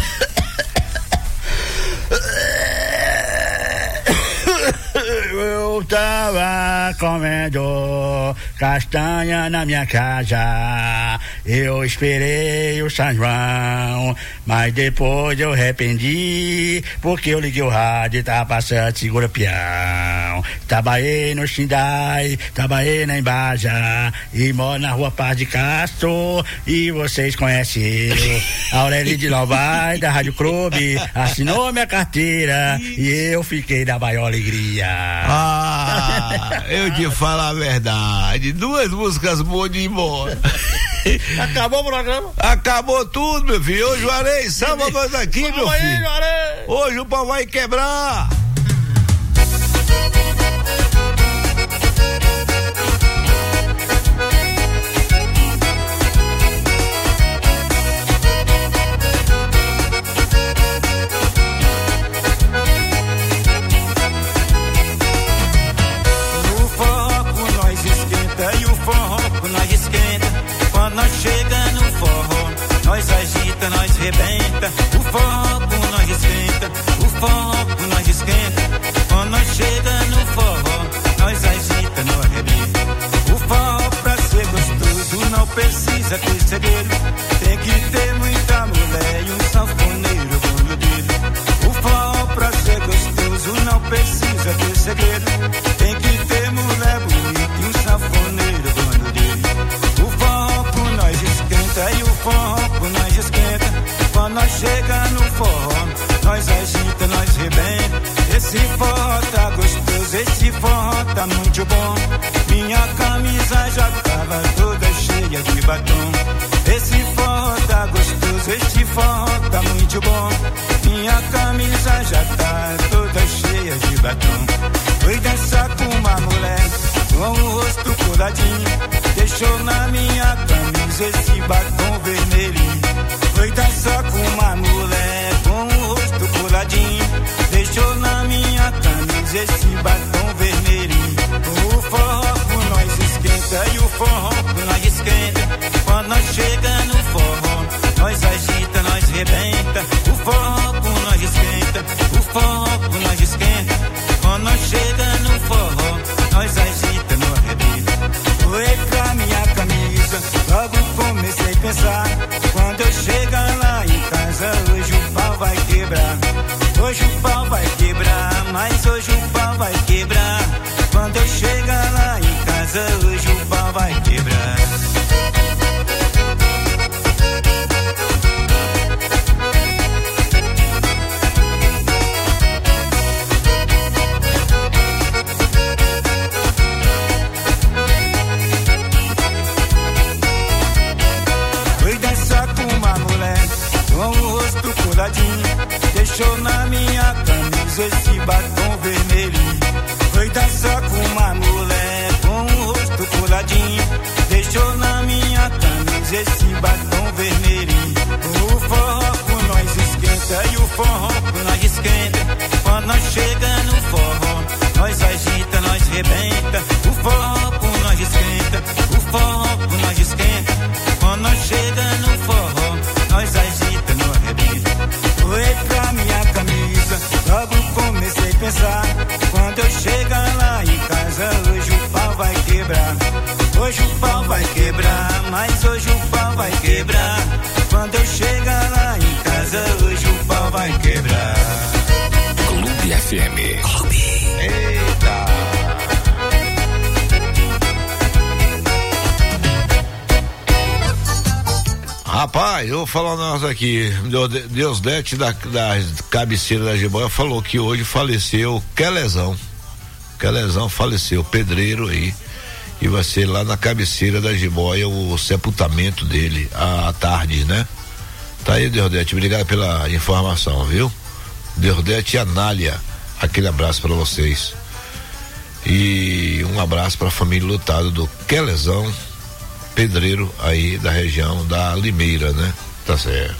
Eu tava comendo castanha na minha casa. Eu esperei o São João, mas depois eu arrependi, porque eu liguei o rádio e tava passando Segura Peão. Trabalhei no Xindai, trabalhei na Embaja e moro na rua Paz de Castro. E vocês conhecem eu, Aurélio de Novaes, da Rádio Clube, assinou minha carteira e eu fiquei da maior alegria. Eu te falo a verdade, 2 músicas boas de ir embora. Acabou o programa? Acabou tudo, meu filho. Ô Juarez, salva nós aqui, meu filho. Hoje o pau vai quebrar. Chega no forró, nós agita, nós rebenta. O forró com nós esquenta, o forró com nós esquenta. Quando nós chega no forró, nós agita, nós arrebenta. O forró pra ser gostoso não precisa ter segredo. Tem que ter muita mulher e um sanfoneiro bom dele. O forró pra ser gostoso não precisa ter segredo. Tem que ter mulher bonita e um sanfoneiro bom dele. O forró com nós esquenta e o forró com nós esquenta. Quando nós chega no forró, nós agita, nós rebenta. Esse forró tá gostoso, esse forró tá muito bom. Minha camisa já tava toda cheia de batom. Esse forró tá gostoso, esse forró tá muito bom. Minha camisa já tá toda cheia de batom. Fui dançar com uma mulher com o rosto coladinho. Deixou na minha camisa esse batom vermelhinho. Foi dançar com uma mulher com o rosto coladinho. Deixou na minha camisa esse batom vermelhinho. O forró com nós esquenta e o forró com nós esquenta. Quando nós chega no forró, nós agita, nós rebenta. O forró com nós esquenta, o forró com nós esquenta. Quando nós chega no forró, nós agita, nós rebenta. Foi pra minha camisa, logo comecei a pensar. Quando eu chegar lá em casa, hoje o pau vai quebrar. Hoje o pau vai quebrar, mas hoje o pau vai quebrar. Quando eu chegar lá em casa, hoje o pau vai quebrar. Deixou na minha camisa esse batom vermelhinho. Foi dançar com uma mulher com o rosto coladinho. Deixou na minha camisa esse batom vermelhinho. O forró com nós esquenta e o forró com nós esquenta. Quando nós chega no forró, nós agita, nós rebenta. O forró com nós esquenta, o forró com nós esquenta. Quando nós chega no forró, nós agita, nós rebenta. Foi pra minha camisa, logo comecei a pensar. Quando eu chegar lá em casa, hoje o pau vai quebrar. Hoje o pau vai quebrar, mas hoje o pau vai quebrar. Quando eu chegar lá em casa, hoje o pau vai quebrar. Clube FM. Clube. Eita. Rapaz, eu vou falar um negócio aqui. Deusdete da cabeceira da Jiboia falou que hoje faleceu Quelezão. Quelezão faleceu, pedreiro aí. e vai ser lá na cabeceira da jiboia o sepultamento dele à tarde, né? Tá aí, Deodete, obrigado pela informação, viu? Deodete e Anália, aquele abraço para vocês. E um abraço para a família lutada do Quelezão, pedreiro aí da região da Limeira, né? Tá certo.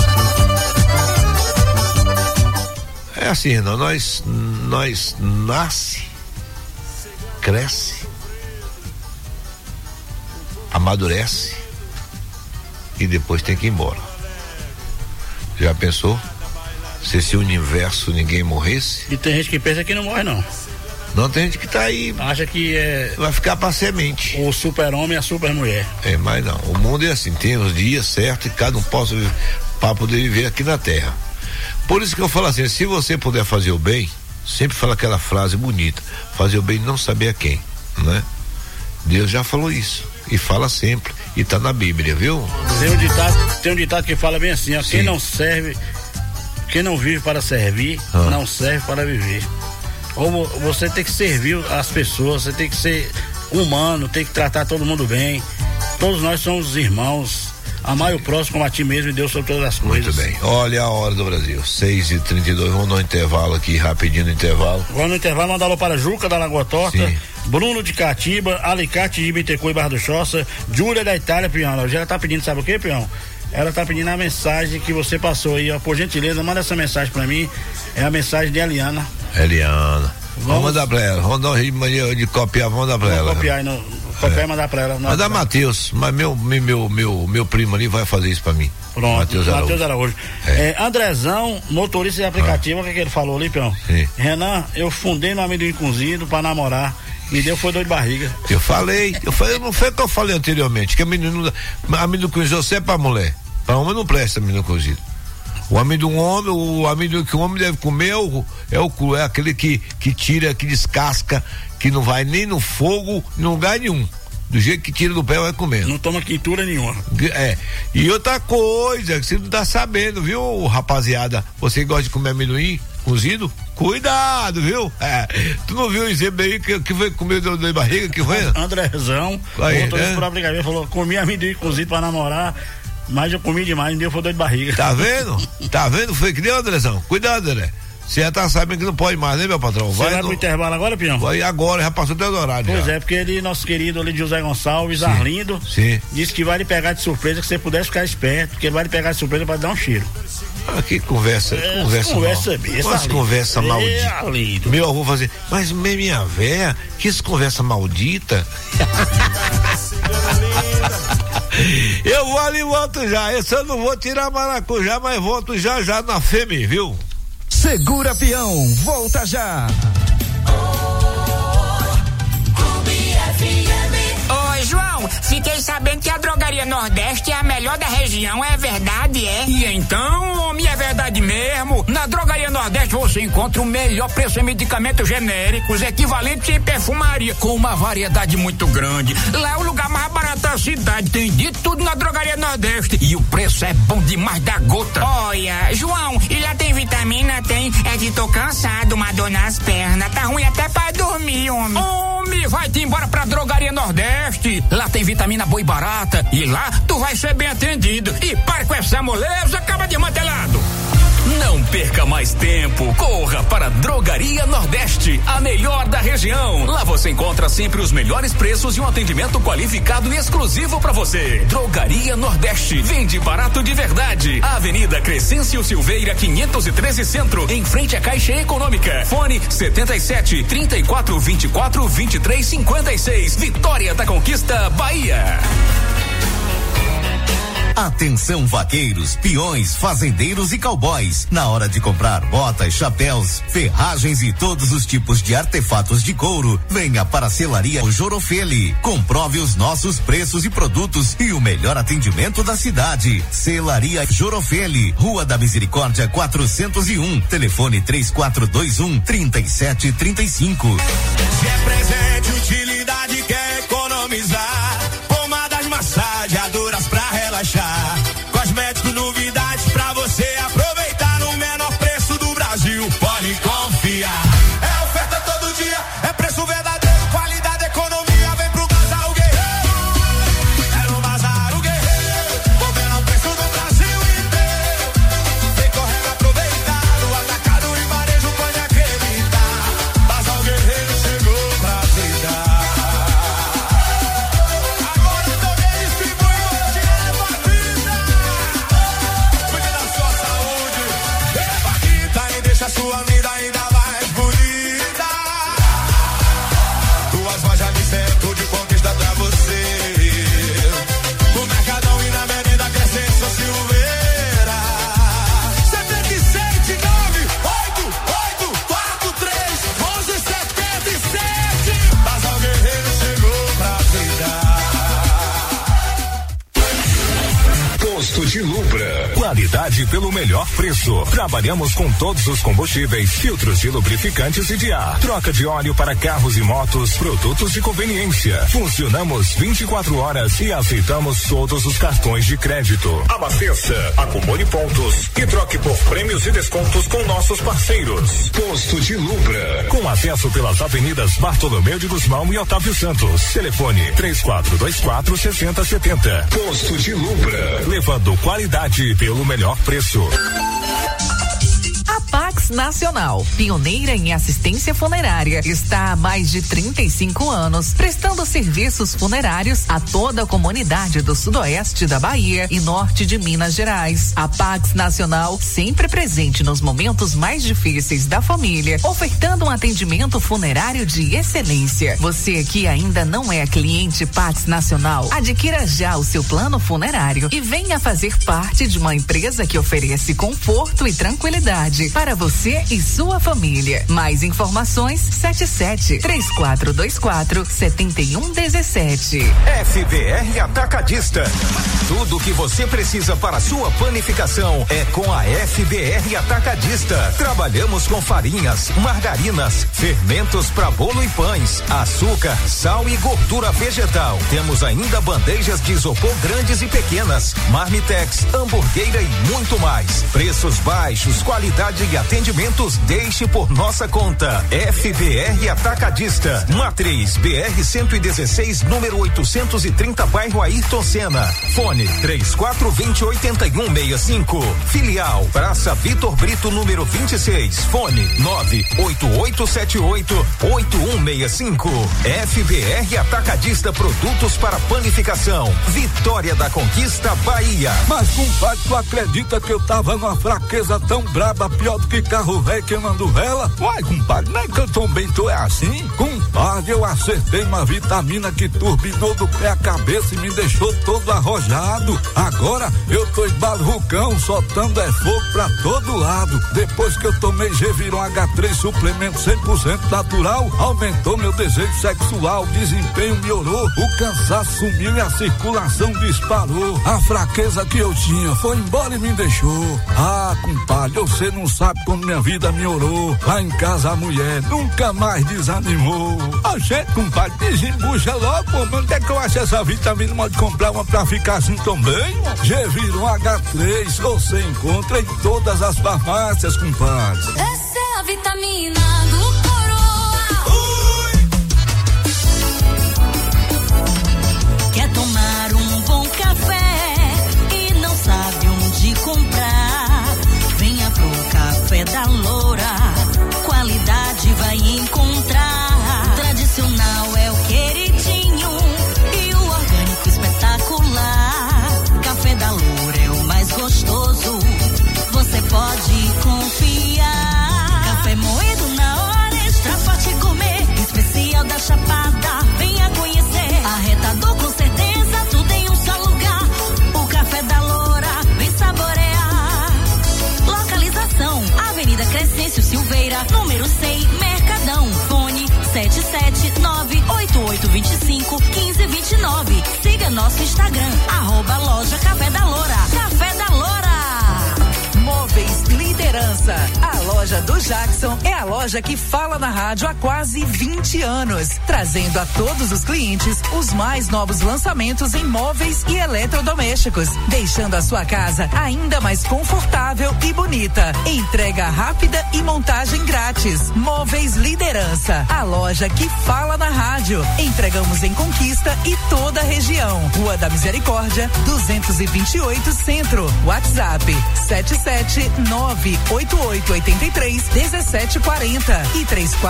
É assim, Renan, nós nasce, cresce, amadurece e depois tem que ir embora. Já pensou? Se esse universo ninguém morresse? E tem gente que pensa que não morre, não. Não, tem gente que tá aí. Acha que vai ficar pra semente. O super-homem e a super-mulher. Mas não. O mundo é assim, tem os dias certos e cada um possa viver, para poder viver aqui na Terra. Por isso que eu falo assim, se você puder fazer o bem, sempre fala aquela frase bonita, fazer o bem e não saber a quem, né? Deus já falou isso. E fala sempre. E tá na Bíblia, viu? Tem um ditado que fala bem assim, ó, quem não serve, quem não vive para servir, não serve para viver. Ou você tem que servir as pessoas, você tem que ser humano, tem que tratar todo mundo bem. Todos nós somos irmãos. Amar o próximo como a ti mesmo e Deus sobre todas as coisas. Muito bem. Olha a hora do Brasil. 6h32. Vamos dar um intervalo aqui, rapidinho no intervalo. Vamos no intervalo, mandar alô para Juca da Lagoa Torta, sim. Bruno de Catiba, Alicate de Bitecô e Barra do Choça, Júlia da Itália, Pião. Hoje ela tá pedindo, sabe o que, Pião? Ela tá pedindo a mensagem que você passou aí, ó. Por gentileza, manda essa mensagem pra mim. É a mensagem de Eliana. Vamos mandar pra ela. Vamos dar um ritmo de copiar, vamos mandar pra ela. Copiar e mandar pra ela. Mandar Matheus, mas meu primo ali vai fazer isso pra mim. Pronto, Matheus Araújo. Andrezão, motorista de aplicativo, o que ele falou ali, Pião? Sim. Renan, eu fundei no amendoim cozido pra namorar. Me deu foi dor de barriga. Eu falei, não foi o que eu falei anteriormente, que amendoim cozido é pra mulher. Pra homem não presta amendoim cozido. O amendoim que o homem deve comer é aquele que tira, que descasca, que não vai nem no fogo, em lugar nenhum. Do jeito que tira do pé, vai comendo. Não toma quintura nenhuma. E outra coisa, que você não tá sabendo, viu, rapaziada? Você gosta de comer amendoim cozido? Cuidado, viu? Tu não viu o exemplo aí que foi comer dor de barriga, que foi? Andrezão, motorista por aplicativo, falou, comi amendoim cozido pra namorar, mas eu comi demais, me deu foi dor de barriga. Tá vendo? Foi que deu, Andrezão? Cuidado, André. Você já tá sabendo que não pode mais, né, meu patrão? Você vai pro intervalo agora, Pião? Vai agora, já passou até do horário. Pois já. É, porque ele, nosso querido ali, José Gonçalves, sim, Arlindo, sim, disse que vai lhe pegar de surpresa, que você pudesse ficar esperto, porque ele vai lhe pegar de surpresa pra dar um cheiro. Que conversa conversa maldita. Meu avô fazia, mas minha véia, que conversa maldita. Eu vou ali e volto já. Esse eu não vou tirar maracujá, mas volto já na fêmea, viu? Segura Peão, volta já. Ô João, fiquei sabendo que a Drogaria Nordeste é a melhor da região, é verdade, é? E então, homem, é verdade mesmo. Na Drogaria Nordeste você encontra o melhor preço em medicamentos genéricos, equivalentes em perfumaria, com uma variedade muito grande. Lá é o lugar mais barato da cidade, tem de tudo na Drogaria Nordeste. E o preço é bom demais da gota. Olha, João, e lá tem vitamina? Tem, é que tô cansado, uma dor nas pernas, tá ruim até pra dormir, homem. Homem, vai-te embora pra Drogaria Nordeste. Lá tem vitamina boa e barata. E lá tu vai ser bem atendido. E para com essa moleza, acaba desmantelado. Não perca mais tempo. Corra para Drogaria Nordeste, a melhor da região. Lá você encontra sempre os melhores preços e um atendimento qualificado e exclusivo para você. Drogaria Nordeste. Vende barato de verdade. Avenida Crescêncio Silveira, 513 Centro, em frente à Caixa Econômica. Fone 77 34 24 23 56. Vitória da Conquista, Bahia. Atenção vaqueiros, peões, fazendeiros e cowboys. Na hora de comprar botas, chapéus, ferragens e todos os tipos de artefatos de couro, venha para a Selaria Jorofeli. Comprove os nossos preços e produtos e o melhor atendimento da cidade. Selaria Jorofeli, Rua da Misericórdia 401, telefone 3421-3735. Se é presente, utilidade, quer economizar. Pomadas massageadoras pra relaxar. Cosméticos, novidades pra você aproveitar no menor preço do Brasil. Pode confiar. É oferta todo dia, é preço verdadeiro, qualidade, economia. Vem pro Casa de Lubra. Qualidade pelo melhor preço. Trabalhamos com todos os combustíveis, filtros de lubrificantes e de ar, troca de óleo para carros e motos, produtos de conveniência. Funcionamos 24 horas e aceitamos todos os cartões de crédito. Abasteça, acumule pontos e troque por prêmios e descontos com nossos parceiros. Posto de Lubra, com acesso pelas avenidas Bartolomeu de Guzmão e Otávio Santos. Telefone 3424-6070. Posto de Lubra, levando qualidade pelo melhor preço. A Pax Nacional, pioneira em assistência funerária, está há mais de 35 anos prestando serviços funerários a toda a comunidade do sudoeste da Bahia e norte de Minas Gerais. A Pax Nacional, sempre presente nos momentos mais difíceis da família, ofertando um atendimento funerário de excelência. Você que ainda não é cliente Pax Nacional, adquira já o seu plano funerário e venha fazer parte de uma empresa que oferece conforto e tranquilidade para você e sua família. Mais informações 77-3424-7117. FBR Atacadista. Tudo o que você precisa para sua panificação é com a FBR Atacadista. Trabalhamos com farinhas, margarinas, fermentos para bolo e pães, açúcar, sal e gordura vegetal. Temos ainda bandejas de isopor grandes e pequenas, marmitex, hamburgueira e muito mais. Preços baixos, qualidade e atendimentos, deixe por nossa conta. FBR Atacadista, Matriz BR-116, número 830, bairro Ayrton Senna. Fone 3420-8165. Filial Praça Vitor Brito, número 26. Fone 98878-8165. FBR Atacadista, produtos para panificação. Vitória da Conquista, Bahia. Mas compadre, tu acredita que eu tava numa fraqueza tão braba, pior do que carro velho queimando vela? Uai, compadre, nem que eu também tô é assim? Compadre, eu acertei uma vitamina que turbinou do pé à cabeça e me deixou todo arrojado. Agora eu tô esbarrucão, soltando fogo pra todo lado. Depois que eu tomei Geviron H3 suplemento 100% natural, aumentou meu desejo sexual, o desempenho melhorou, o cansaço sumiu e a circulação disparou. A fraqueza que eu tinha foi embora e me deixou. Ah, compadre, você não sabe como minha vida melhorou. Lá em casa a mulher nunca mais desanimou. A gente, compadre, desembucha logo, mano. Onde é que eu acho essa vitamina? Pode comprar uma pra ficar assim também? Geviron H3, você encontra em todas as farmácias, compadre. Essa é a vitamina do Quer tomar um bom café e não sabe onde comprar? Venha pro Café da Loura, qualidade vai encontrar. Tradicional é o queridinho e o orgânico espetacular. Café da Loura é o mais gostoso, você pode confiar. Café moído na hora, extra forte gourmet, especial da Chapada, venha conhecer. Arretador com certeza, tudo em um só lugar. O Café da Loura, vem saborear. Localização, Avenida Crescêncio Silveira, número 100, Mercadão. Fone 77988251529. Siga nosso Instagram, @loja Café da Loura. Café da Loura. Móveis Liderança. A loja do Jackson é a loja que fala na rádio há quase 20 anos, trazendo a todos os clientes os mais novos lançamentos em móveis e eletrodomésticos, deixando a sua casa ainda mais confortável e bonita. Entrega rápida e montagem grátis. Móveis Liderança, a loja que fala na rádio. Entregamos em Conquista e toda a região. Rua da Misericórdia, 228 Centro. WhatsApp 77988831740 e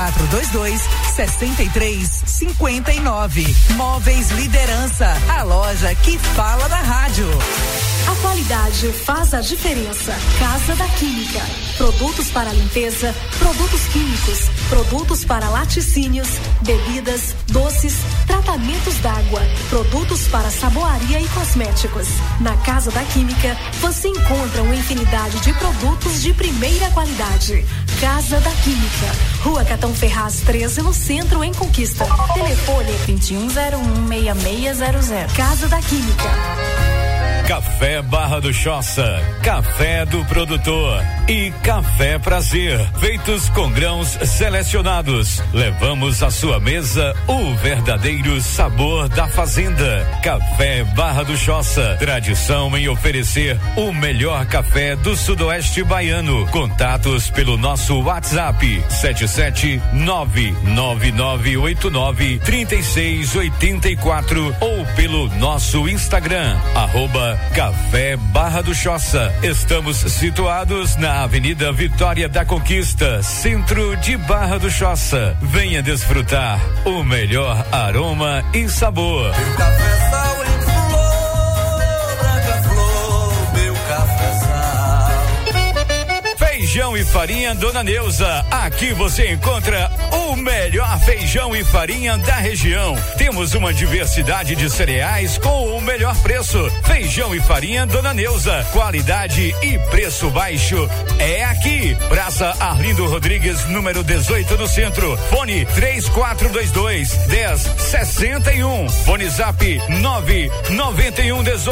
3422-6359. Móveis Liderança, a loja que fala na rádio. A qualidade faz a diferença. Casa da Química. Produtos para limpeza, produtos químicos, produtos para laticínios, bebidas, doces, tratamentos d'água, produtos para saboaria e cosméticos. Na Casa da Química, você encontra uma infinidade de produtos de primeira qualidade. Casa da Química. Rua Catão Ferraz 13, no centro, em Conquista. Telefone 2101-6600. Casa da Química. Café Barra do Choça, café do produtor e Café Prazer, feitos com grãos selecionados. Levamos à sua mesa o verdadeiro sabor da fazenda. Café Barra do Choça, tradição em oferecer o melhor café do sudoeste baiano. Contatos pelo nosso WhatsApp 77999893684 ou pelo nosso Instagram @Café Barra do Choça. Estamos situados na Avenida Vitória da Conquista, centro de Barra do Choça. Venha desfrutar o melhor aroma e sabor. Meu cafezal em flor, branca flor, meu cafezal. Feijão e farinha Dona Neuza. Aqui você encontra o melhor feijão e farinha da região. Temos uma diversidade de cereais com o melhor preço. Feijão e farinha Dona Neuza. Qualidade e preço baixo é aqui. Praça Arlindo Rodrigues, número 18 do centro. Fone 3422-1061. Fone Zap 99118